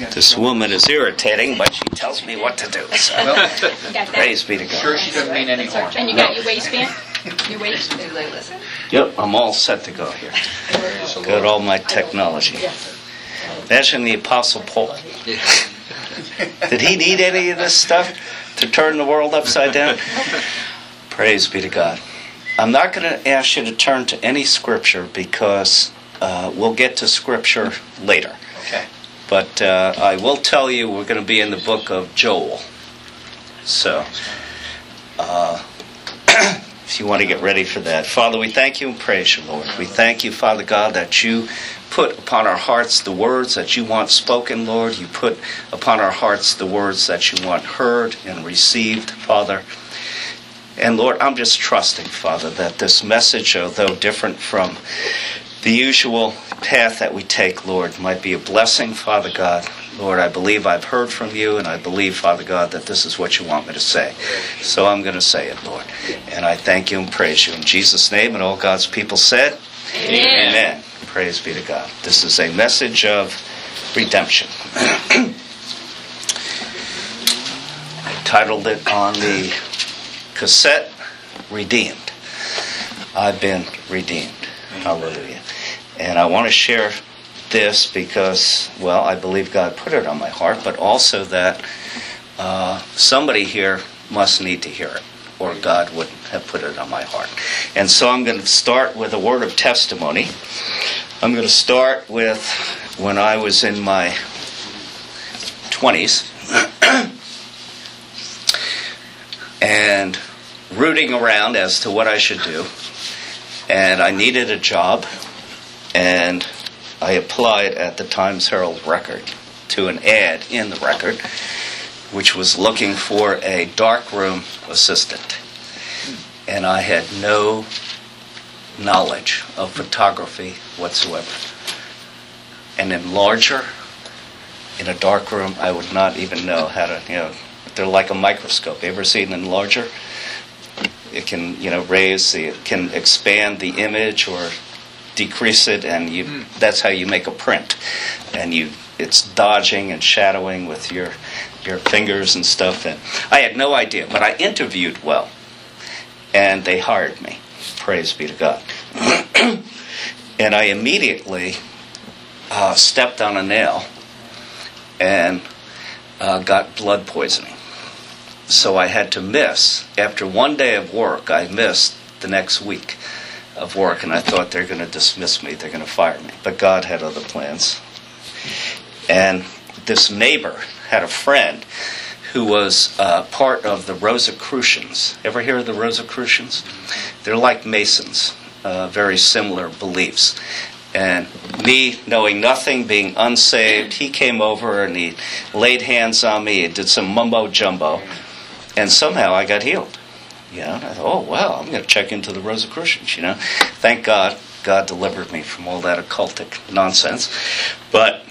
This woman is irritating, but she tells me what to do. So. Praise be to God. Sure, she doesn't mean any harm. And you got your waistband? Your waistband? Yep, I'm all set to go here. Got all my technology. Imagine the Apostle Paul. Did he need any of this stuff to turn the world upside down? Praise be to God. I'm not going to ask you to turn to any scripture because we'll get to scripture later. Okay. But I will tell you we're going to be in the book of Joel. So, if you want to get ready for that. Father, we thank you and praise you, Lord. We thank you, Father God, that you put upon our hearts the words that you want spoken, Lord. You put upon our hearts the words that you want heard and received, Father. And Lord, I'm just trusting, Father, that this message, although different from the usual path that we take, Lord, might be a blessing, Father God. Lord, I believe I've heard from you, and I believe, Father God, that this is what you want me to say. So I'm going to say it, Lord. And I thank you and praise you. In Jesus' name, and all God's people said, Amen. Amen. Praise be to God. This is a message of redemption. I titled it on the cassette, Redeemed. I've been redeemed. Hallelujah. And I want to share this because, well, I believe God put it on my heart, but also that somebody here must need to hear it, or God wouldn't have put it on my heart. And so I'm going to start with a word of testimony. I'm going to start with when I was in my 20s and rooting around as to what I should do. And I needed a job, and I applied at the Times Herald Record to an ad in the Record, which was looking for a darkroom assistant. And I had no knowledge of photography whatsoever. An enlarger in a darkroom, I would not even know how to, they're like a microscope. You ever seen an enlarger? It can, it can expand the image or decrease it, and that's how you make a print. And it's dodging and shadowing with your fingers and stuff. And I had no idea, but I interviewed well, and they hired me. Praise be to God. And I immediately stepped on a nail and got blood poisoning. So I had to miss, after one day of work, I missed the next week of work, and I thought they're going to dismiss me, they're going to fire me. But God had other plans. And this neighbor had a friend who was part of the Rosicrucians. Ever hear of the Rosicrucians? They're like Masons, very similar beliefs. And me, knowing nothing, being unsaved, he came over and he laid hands on me, he did some mumbo-jumbo, and somehow I got healed. And I thought, oh, wow, I'm going to check into the Rosicrucians, Thank God, God delivered me from all that occultic nonsense. But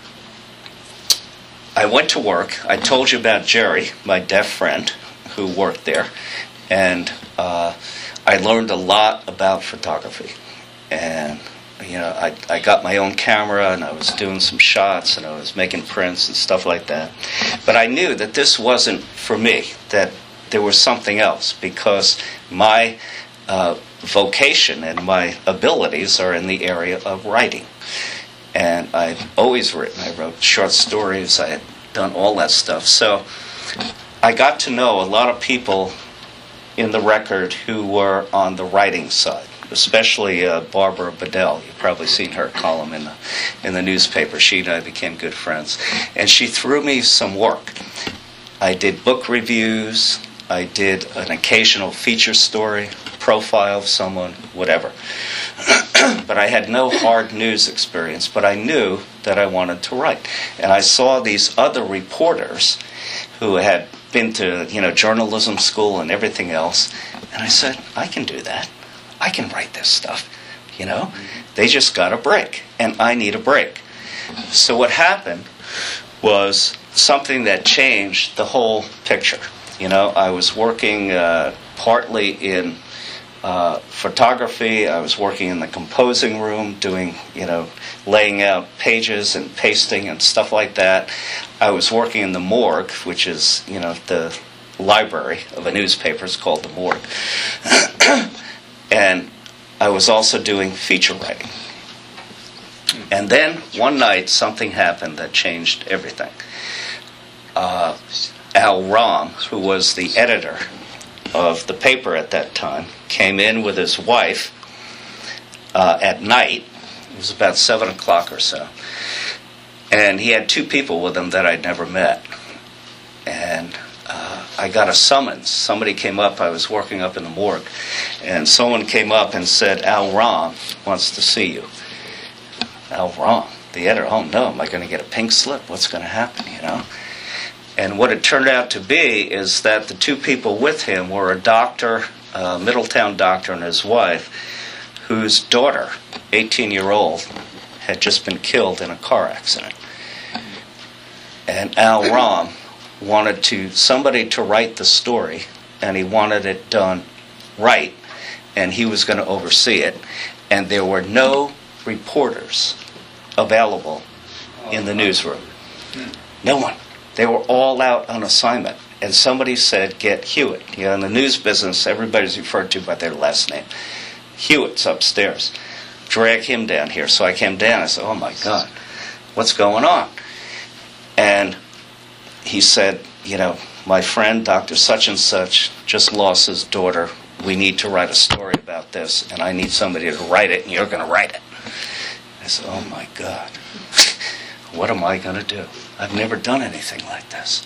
I went to work. I told you about Jerry, my deaf friend, who worked there. And I learned a lot about photography. And, I got my own camera, and I was doing some shots, and I was making prints and stuff like that. But I knew that this wasn't for me, that there was something else, because my vocation and my abilities are in the area of writing. And I've always written. I wrote short stories. I had done all that stuff. So I got to know a lot of people in the Record who were on the writing side, especially Barbara Bedell. You've probably seen her column in the newspaper. She and I became good friends. And she threw me some work. I did book reviews. I did an occasional feature story, profile of someone, whatever. But I had no hard news experience, but I knew that I wanted to write. And I saw these other reporters who had been to, journalism school and everything else, and I said, I can do that. I can write this stuff, They just got a break, and I need a break. So what happened was something that changed the whole picture. I was working partly in photography. I was working in the composing room, doing, laying out pages and pasting and stuff like that. I was working in the morgue, which is, the library of a newspaper. It's called the morgue. And I was also doing feature writing. And then one night something happened that changed everything. Al Ram, who was the editor of the paper at that time, came in with his wife at night. It was about 7 o'clock or so. And he had 2 people with him that I'd never met. And I got a summons. Somebody came up. I was working up in the morgue. And someone came up and said, Al Ram wants to see you. Al Ram, the editor. Oh, no. Am I going to get a pink slip? What's going to happen, And what it turned out to be is that the 2 people with him were a doctor, a Middletown doctor, and his wife, whose daughter, 18-year-old, had just been killed in a car accident. And Al Ram wanted somebody to write the story, and he wanted it done right, and he was going to oversee it. And there were no reporters available in the newsroom. No one. They were all out on assignment. And somebody said, get Hewitt. In the news business, everybody's referred to by their last name. Hewitt's upstairs. Drag him down here. So I came down. I said, oh, my God, what's going on? And he said, my friend, Dr. Such and Such, just lost his daughter. We need to write a story about this, and I need somebody to write it, and you're going to write it. I said, oh, my God. What am I going to do? I've never done anything like this.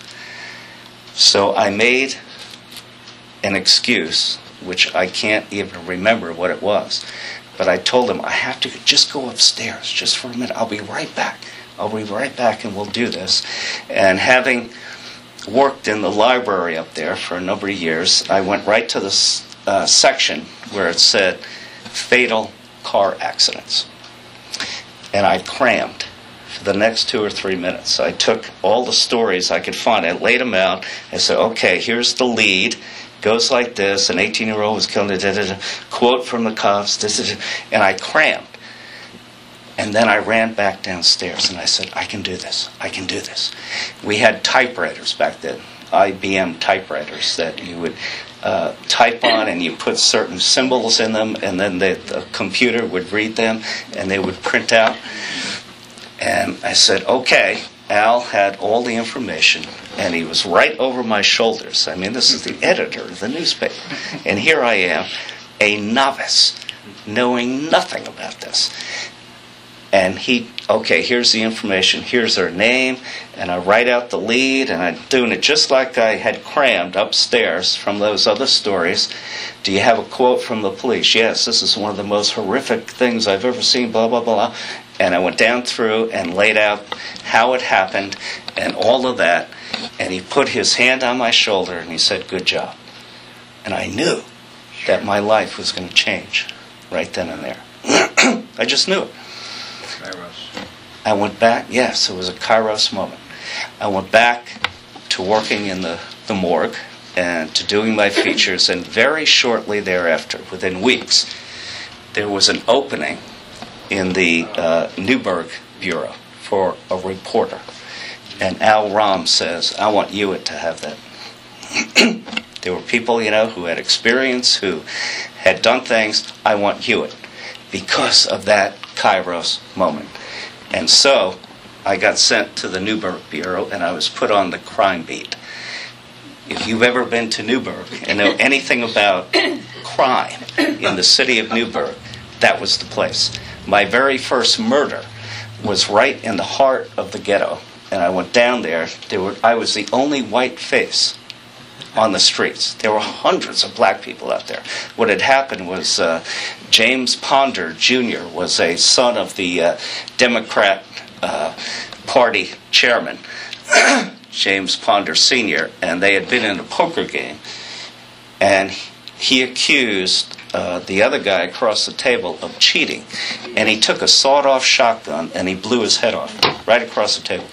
So I made an excuse, which I can't even remember what it was. But I told him, I have to just go upstairs just for a minute. I'll be right back. I'll be right back and we'll do this. And having worked in the library up there for a number of years, I went right to the section where it said fatal car accidents. And I crammed for the next 2 or 3 minutes. I took all the stories I could find. I laid them out. I said, okay, here's the lead. Goes like this. An 18-year-old was killed. Quote from the cops. And I crammed. And then I ran back downstairs and I said, I can do this. I can do this. We had typewriters back then, IBM typewriters that you would type on, and you put certain symbols in them, and then the computer would read them and they would print out. And I said, okay. Al had all the information, and he was right over my shoulders. I mean, this is the editor of the newspaper. And here I am, a novice, knowing nothing about this. And okay, here's the information, here's her name, and I write out the lead, and I'm doing it just like I had crammed upstairs from those other stories. Do you have a quote from the police? Yes, this is one of the most horrific things I've ever seen, blah, blah, blah. And I went down through and laid out how it happened and all of that. And he put his hand on my shoulder and he said, good job. And I knew that my life was going to change right then and there. I just knew it. Kairos. I went back. Yes, it was a Kairos moment. I went back to working in the morgue and to doing my features. And very shortly thereafter, within weeks, there was an opening in the Newburgh Bureau for a reporter. And Al Ram says, I want Hewitt to have that. There were people, who had experience, who had done things. I want Hewitt because of that Kairos moment. And so I got sent to the Newburgh Bureau, and I was put on the crime beat. If you've ever been to Newburgh and know anything about crime in the city of Newburgh, that was the place. My very first murder was right in the heart of the ghetto, and I went down there. I was the only white face on the streets. There were hundreds of black people out there. What had happened was James Ponder Jr. was a son of the Democrat Party chairman, James Ponder Sr., and they had been in a poker game, and he accused the other guy across the table of cheating, and he took a sawed-off shotgun and he blew his head off right across the table.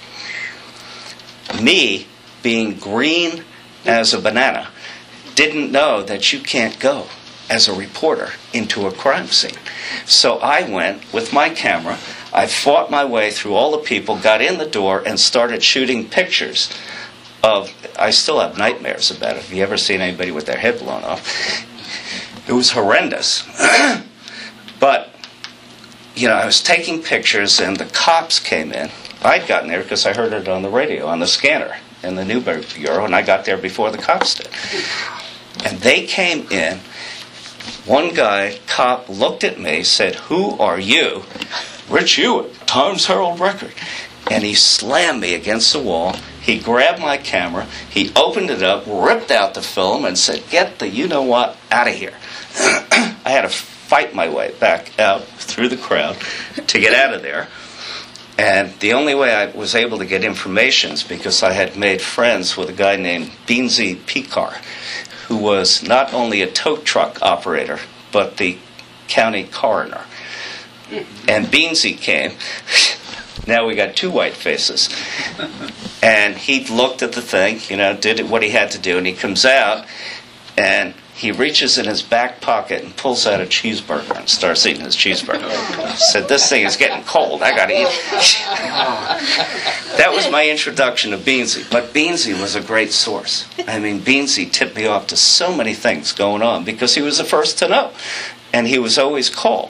Me, being green as a banana, didn't know that you can't go as a reporter into a crime scene. So I went with my camera. I fought my way through all the people, got in the door, and started shooting pictures of... I still have nightmares about it. Have you ever seen anybody with their head blown off? It was horrendous. But, I was taking pictures, and the cops came in. I'd gotten there because I heard it on the radio, on the scanner in the Newberg Bureau, and I got there before the cops did. And they came in. One cop, looked at me, said, "Who are you?" "Rich Hewitt, Times Herald Record." And he slammed me against the wall. He grabbed my camera, he opened it up, ripped out the film, and said, "Get the you-know-what out of here." I had to fight my way back out through the crowd to get out of there. And the only way I was able to get information is because I had made friends with a guy named Beansy Picard, who was not only a tow truck operator, but the county coroner. And Beansy came. Now we got two white faces. And he looked at the thing, did what he had to do, and he comes out, and he reaches in his back pocket and pulls out a cheeseburger and starts eating his cheeseburger. Said, "This thing is getting cold. I got to eat it." That was my introduction to Beansy. But Beansy was a great source. I mean, Beansy tipped me off to so many things going on because he was the first to know. And he was always called,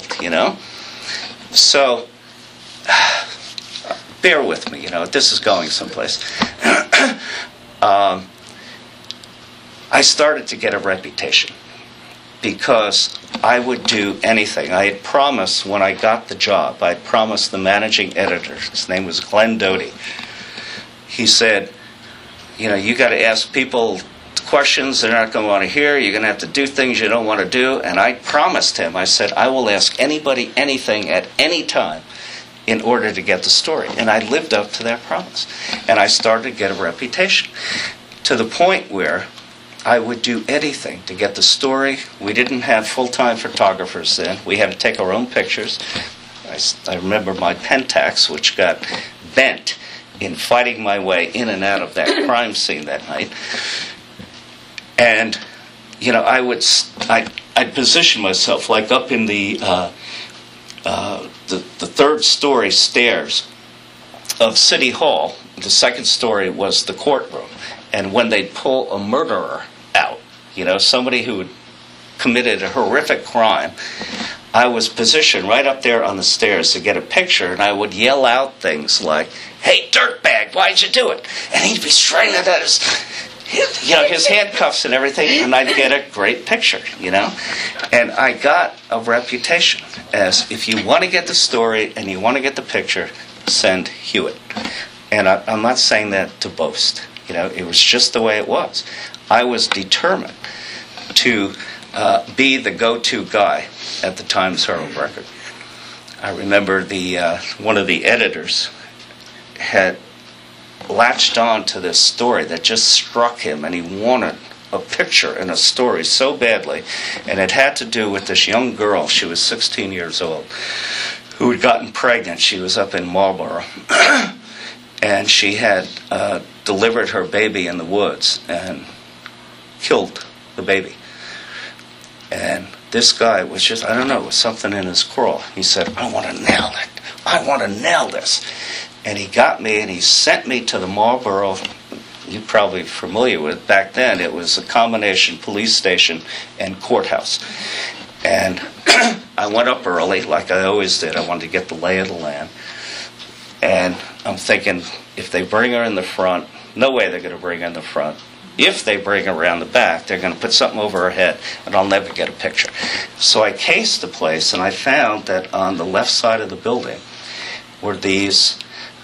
So, bear with me, this is going someplace. I started to get a reputation because I would do anything. I had promised when I got the job, I had promised the managing editor, his name was Glenn Doty, he said, you got to ask people questions they're not going to want to hear, you're going to have to do things you don't want to do, and I promised him, I said, I will ask anybody anything at any time in order to get the story. And I lived up to that promise. And I started to get a reputation to the point where I would do anything to get the story. We didn't have full-time photographers then. We had to take our own pictures. I remember my Pentax, which got bent in fighting my way in and out of that crime scene that night. And, I'd position myself like up in the third story stairs of City Hall. The second story was the courtroom. And when they'd pull a murderer out, somebody who had committed a horrific crime, I was positioned right up there on the stairs to get a picture, and I would yell out things like, "Hey, dirtbag, why'd you do it?" And he'd be straining at his handcuffs and everything, and I'd get a great picture, And I got a reputation as, if you want to get the story and you want to get the picture, send Hewitt. And I'm not saying that to boast. It was just the way it was. I was determined to be the go-to guy at the Times Herald Record. I remember one of the editors had latched on to this story that just struck him, and he wanted a picture and a story so badly, and it had to do with this young girl. She was 16 years old, who had gotten pregnant. She was up in Marlborough, and she had delivered her baby in the woods and killed the baby. And this guy was just, I don't know, it was something in his crawl. He said, "I want to nail it. I want to nail this." And he got me, and he sent me to the Marlborough, you're probably familiar with, back then it was a combination police station and courthouse. And I went up early, like I always did. I wanted to get the lay of the land. And I'm thinking, if they bring her in the front, no way they're going to bring her in the front. If they bring her around the back, they're going to put something over her head, and I'll never get a picture. So I cased the place, and I found that on the left side of the building were these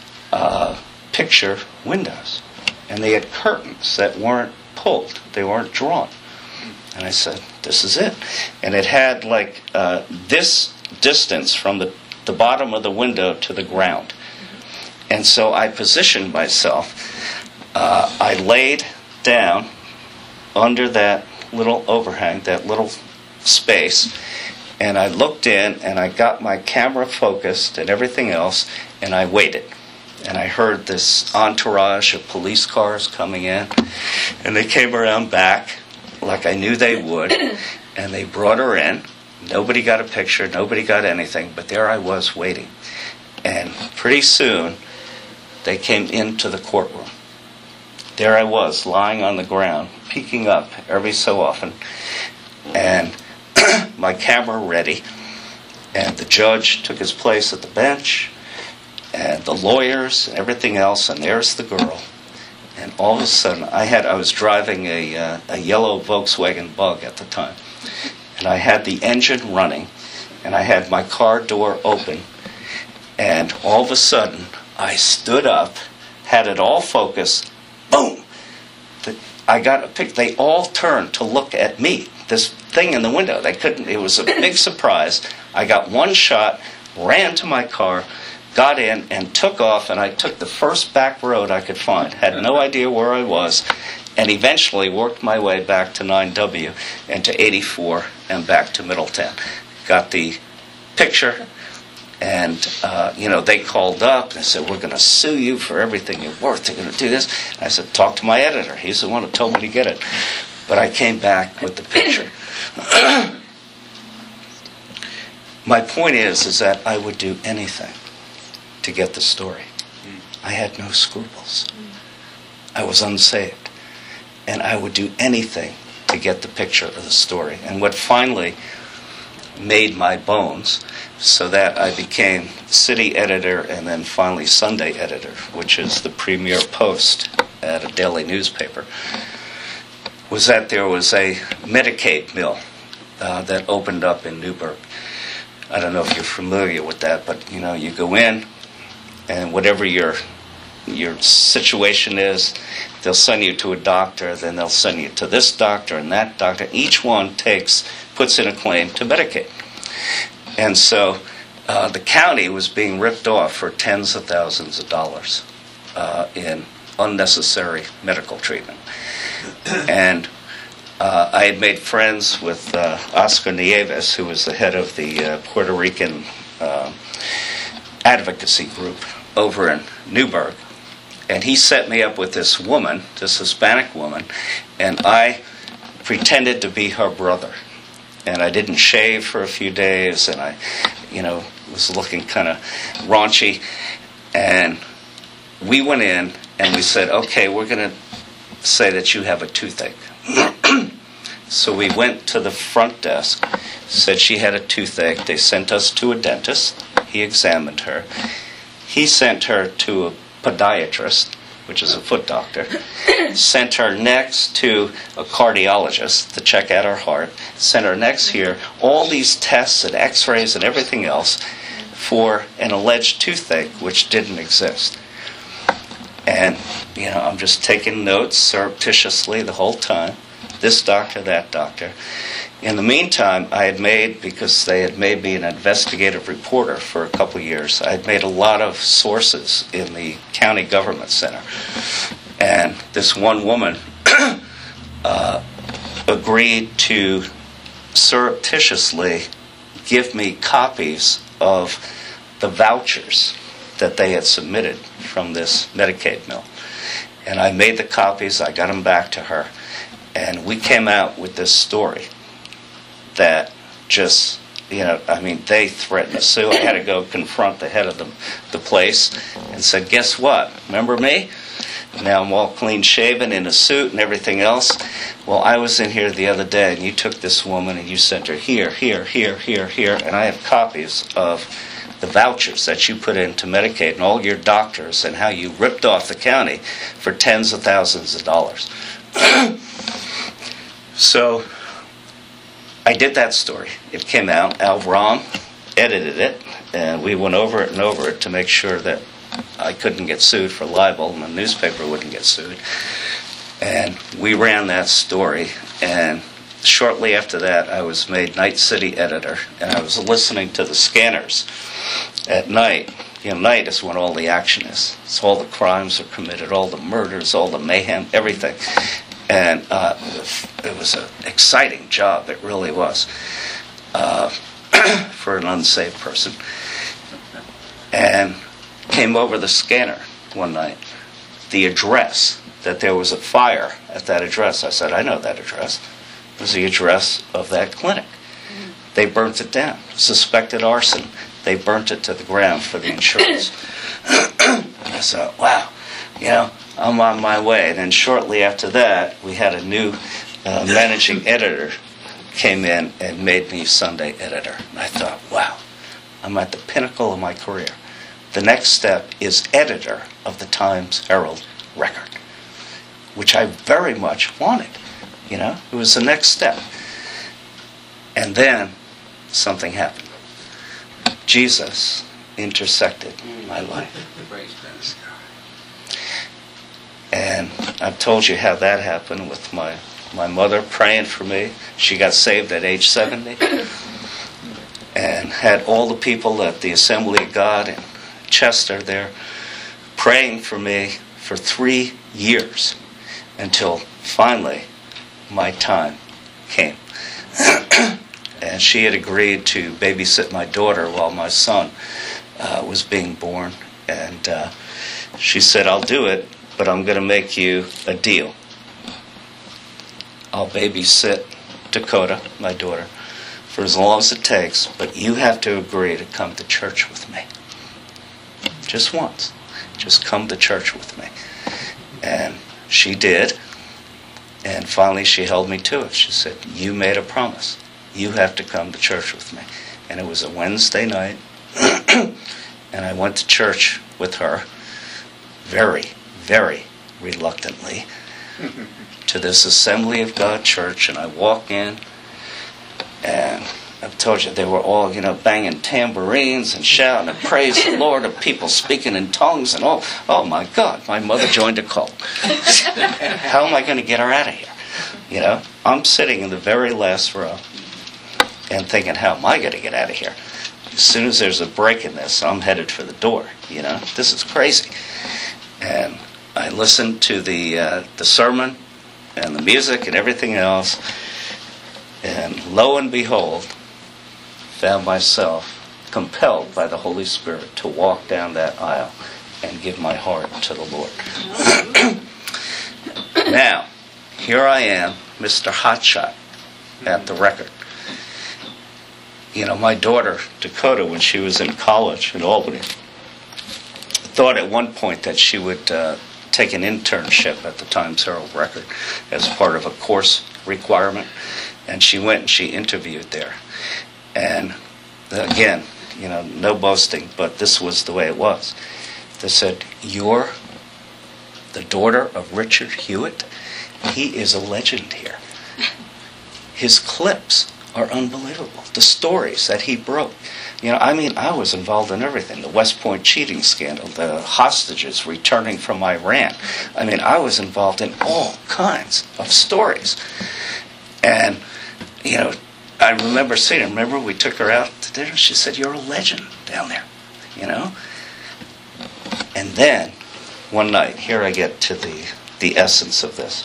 picture windows. And they had curtains that weren't pulled. They weren't drawn. And I said, this is it. And it had like this distance from the bottom of the window to the ground. And so I positioned myself. I laid down under that little overhang, that little space, and I looked in, and I got my camera focused and everything else, and I waited. And I heard this entourage of police cars coming in, and they came around back like I knew they would, And they brought her in. Nobody got a picture. Nobody got anything. But there I was waiting. And pretty soon, they came into the courtroom. There I was, lying on the ground, peeking up every so often, and my camera ready. And the judge took his place at the bench, and the lawyers, and everything else, and there's the girl. And all of a sudden, I was driving a yellow Volkswagen Bug at the time, and I had the engine running, and I had my car door open, and all of a sudden, I stood up, had it all focused, boom! I got a pic. They all turned to look at me. This thing in the window. They couldn't. It was a big surprise. I got one shot, ran to my car, got in, and took off. And I took the first back road I could find. Had no idea where I was, and eventually worked my way back to 9W and to 84 and back to Middletown. Got the picture. And, they called up and said, we're going to sue you for everything you're worth. They're going to do this. And I said, talk to my editor. He's the one who told me to get it. But I came back with the picture. My point is that I would do anything to get the story. I had no scruples. I was unsaved. And I would do anything to get the picture of the story. And what finally made my bones so that I became city editor and then finally Sunday editor, which is the premier post at a daily newspaper, was that there was a Medicaid mill that opened up in Newburgh. I don't know if you're familiar with that, but you go in and whatever your situation is, they'll send you to a doctor, then they'll send you to this doctor and that doctor. Each one puts in a claim to Medicaid. And so the county was being ripped off for tens of thousands of dollars in unnecessary medical treatment. And I had made friends with Oscar Nieves, who was the head of the Puerto Rican advocacy group over in Newburgh. And he set me up with this woman, this Hispanic woman, and I pretended to be her brother. And I didn't shave for a few days, and I, was looking kind of raunchy. And we went in, and we said, okay, we're going to say that you have a toothache. So we went to the front desk, said she had a toothache. They sent us to a dentist. He examined her. He sent her to a podiatrist, which is a foot doctor, sent her next to a cardiologist to check out her heart, sent her next here, all these tests and x-rays and everything else for an alleged toothache which didn't exist. And, I'm just taking notes surreptitiously the whole time, this doctor, that doctor. In the meantime, I had made, because they had made me an investigative reporter for a couple of years, I had made a lot of sources in the county government center. And this one woman agreed to surreptitiously give me copies of the vouchers that they had submitted from this Medicaid mill. And I made the copies, I got them back to her, and we came out with this story that just, they threatened to sue. I had to go confront the head of the place and said, guess what? Remember me? Now I'm all clean shaven in a suit and everything else. Well, I was in here the other day and you took this woman and you sent her here, and I have copies of the vouchers that you put into Medicaid and all your doctors and how you ripped off the county for tens of thousands of dollars. So I did that story. It came out. Al Ram edited it, and we went over it and over it to make sure that I couldn't get sued for libel and the newspaper wouldn't get sued. And we ran that story, and shortly after that I was made Night City editor, and I was listening to the scanners at night. Night is when all the action is. It's all the crimes are committed, all the murders, all the mayhem, everything. And it was an exciting job, it really was, for an unsaved person. And came over the scanner one night, the address, that there was a fire at that address. I said, I know that address. was the address of that clinic. They burnt it down. Suspected arson. They burnt it to the ground for the insurance. I thought, wow, I'm on my way. And then shortly after that, we had a new managing editor came in and made me Sunday editor. And I thought, wow, I'm at the pinnacle of my career. The next step is editor of the Times-Herald Record, which I very much wanted. It was the next step. And then something happened. Jesus intersected my life. And I've told you how that happened with my mother praying for me. She got saved at age 70 and had all the people at the Assembly of God in Chester there praying for me for 3 years until finally my time came. And she had agreed to babysit my daughter while my son was being born. And she said, I'll do it, but I'm going to make you a deal. I'll babysit Dakota, my daughter, for as long as it takes, but you have to agree to come to church with me. Just once. Just come to church with me. And she did. And finally she held me to it. She said, you made a promise. You have to come to church with me. And it was a Wednesday night. And I went to church with her very, very reluctantly to this Assembly of God church. And I walk in, and I've told you, they were all, banging tambourines and shouting and praise the Lord, and people speaking in tongues and all. Oh my God, my mother joined a cult. How am I going to get her out of here? I'm sitting in the very last row and thinking, how am I going to get out of here? As soon as there's a break in this, I'm headed for the door. This is crazy. And I listened to the sermon and the music and everything else, and lo and behold, found myself compelled by the Holy Spirit to walk down that aisle and give my heart to the Lord. Now, here I am, Mr. Hotshot, at the record. My daughter, Dakota, when she was in college in Albany, thought at one point that she would take an internship at the Times-Herald Record as part of a course requirement. And she went and she interviewed there. And again, no boasting, but this was the way it was. They said, you're the daughter of Richard Hewitt? He is a legend here. His clips are unbelievable. The stories that he broke. I was involved in everything. The West Point cheating scandal, the hostages returning from Iran. I was involved in all kinds of stories. And, I remember seeing her. Remember we took her out to dinner? She said, you're a legend down there, And then, one night, here I get to the essence of this.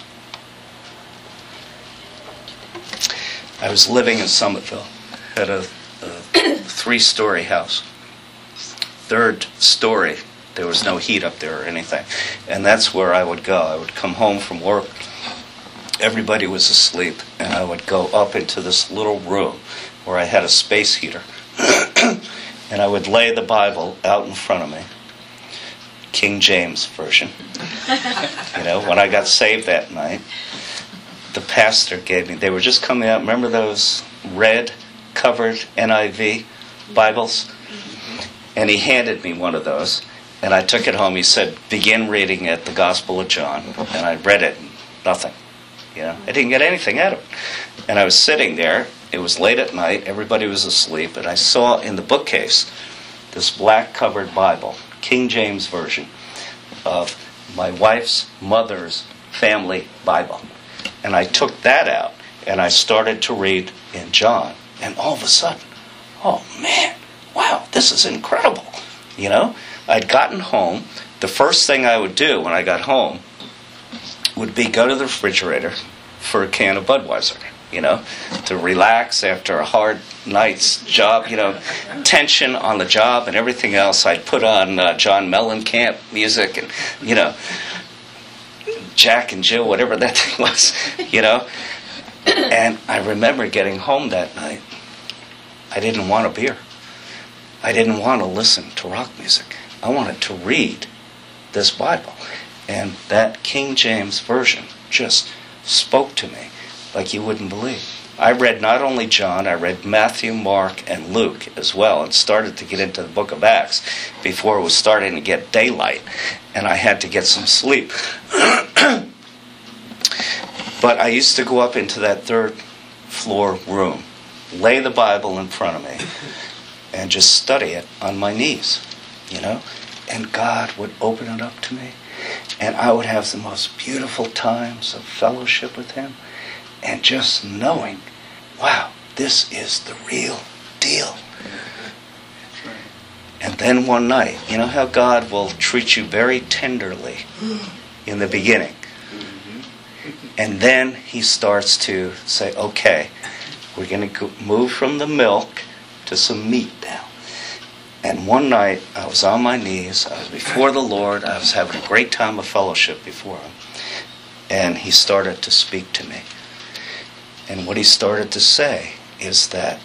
I was living in Summitville, had a 3-story house. 3rd story, there was no heat up there or anything. And that's where I would go. I would come home from work. Everybody was asleep, and I would go up into this little room where I had a space heater. And I would lay the Bible out in front of me. King James Version. When I got saved that night, the pastor gave me, they were just coming out, remember those red covered NIV Bibles? And he handed me one of those, and I took it home. He said, begin reading at the Gospel of John. And I read it, and nothing. I didn't get anything out of it. And I was sitting there, it was late at night, everybody was asleep, and I saw in the bookcase this black covered Bible, King James Version, of my wife's mother's family Bible. And I took that out, and I started to read in John. And all of a sudden, oh man, wow, this is incredible. I'd gotten home. The first thing I would do when I got home would be go to the refrigerator for a can of Budweiser, to relax after a hard night's job, tension on the job and everything else. I'd put on John Mellencamp music and, Jack and Jill, whatever that thing was, And I remember getting home that night. I didn't want a beer. I didn't want to listen to rock music. I wanted to read this Bible. And that King James Version just spoke to me like you wouldn't believe. I read not only John, I read Matthew, Mark, and Luke as well, and started to get into the book of Acts before it was starting to get daylight, and I had to get some sleep. But I used to go up into that third floor room, lay the Bible in front of me, and just study it on my knees, and God would open it up to me, and I would have the most beautiful times of fellowship with Him, and just knowing, wow, this is the real deal. And then one night, you know how God will treat you very tenderly in the beginning. And then He starts to say, okay, we're going to move from the milk to some meat now. And one night, I was on my knees, I was before the Lord, I was having a great time of fellowship before Him. And He started to speak to me. And what He started to say is that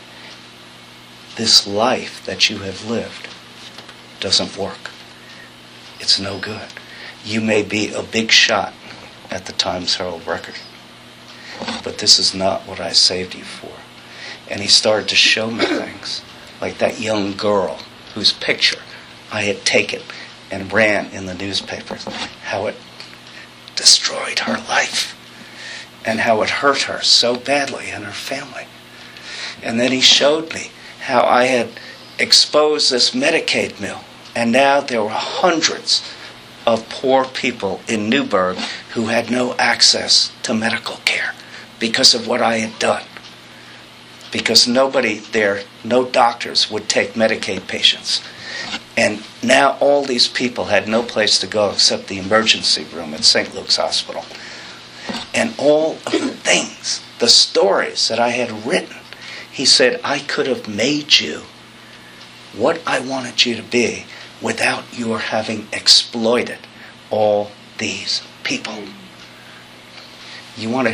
this life that you have lived doesn't work. It's no good. You may be a big shot at the Times Herald Record, but this is not what I saved you for. And He started to show me things, like that young girl whose picture I had taken and ran in the newspapers, how it destroyed her life and how it hurt her so badly and her family. And then He showed me how I had exposed this Medicaid mill, and now there were hundreds of poor people in Newburgh who had no access to medical care because of what I had done. Because nobody there, no doctors would take Medicaid patients. And now all these people had no place to go except the emergency room at St. Luke's Hospital. And all of the things, the stories that I had written, He said, I could have made you what I wanted you to be without your having exploited all these people. You want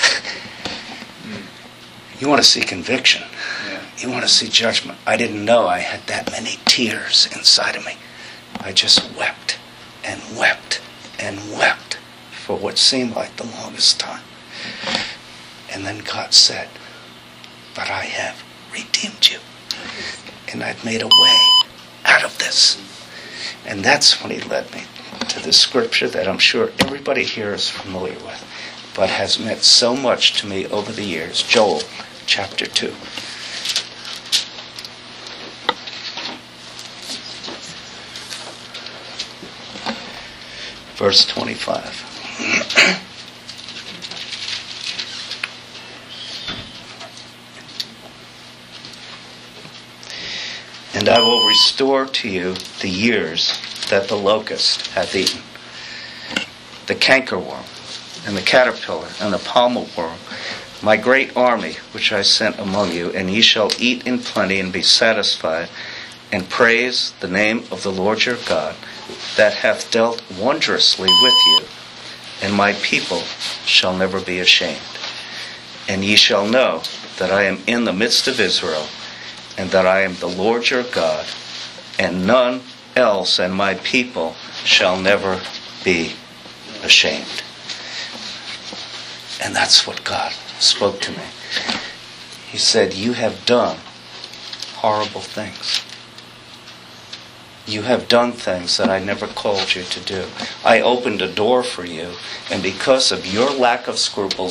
to see conviction. Yeah. You want to see judgment. I didn't know I had that many tears inside of me. I just wept and wept and wept for what seemed like the longest time. And then God said, but I have redeemed you. And I've made a way out of this. And that's when He led me to the scripture that I'm sure everybody here is familiar with, but has meant so much to me over the years. Joel chapter 2. Verse 25. And I will restore to you the years that the locust hath eaten, the cankerworm, and the caterpillar, and the palmer worm, my great army which I sent among you, and ye shall eat in plenty and be satisfied, and praise the name of the Lord your God, that hath dealt wondrously with you, and my people shall never be ashamed. And ye shall know that I am in the midst of Israel, and that I am the Lord your God, and none else, and my people shall never be ashamed. And that's what God spoke to me. He said, you have done horrible things. You have done things that I never called you to do. I opened a door for you, and because of your lack of scruples